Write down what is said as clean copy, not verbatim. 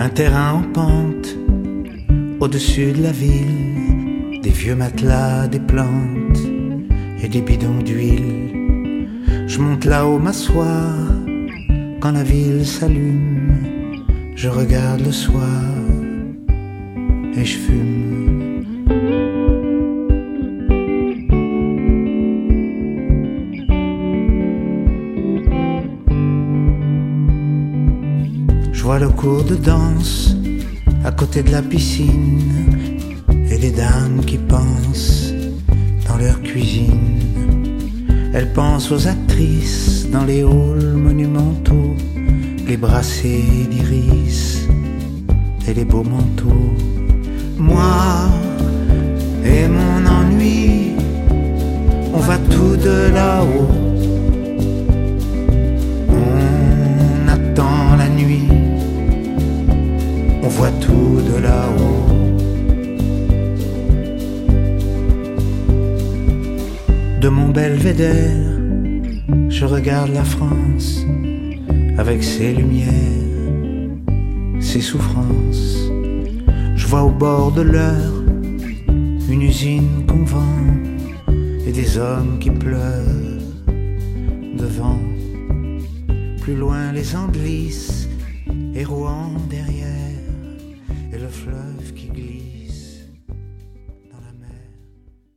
Un terrain en pente, au-dessus de la ville, des vieux matelas, des plantes et des bidons d'huile. Je monte là-haut m'asseoir, quand la ville s'allume, je regarde le soir et je fume. Je vois le cours de danse à côté de la piscine et les dames qui pensent dans leur cuisine. Elles pensent aux actrices dans les halls monumentaux, les brassées d'iris et les beaux manteaux. Moi et mon ennui, on va tout de là-haut. On attend la nuit, on voit tout de là-haut. De mon belvédère, je regarde la France avec ses lumières, ses souffrances. Je vois au bord de l'heure une usine qu'on vend et des hommes qui pleurent devant. Plus loin les Andelys et Rouen derrière, et le fleuve qui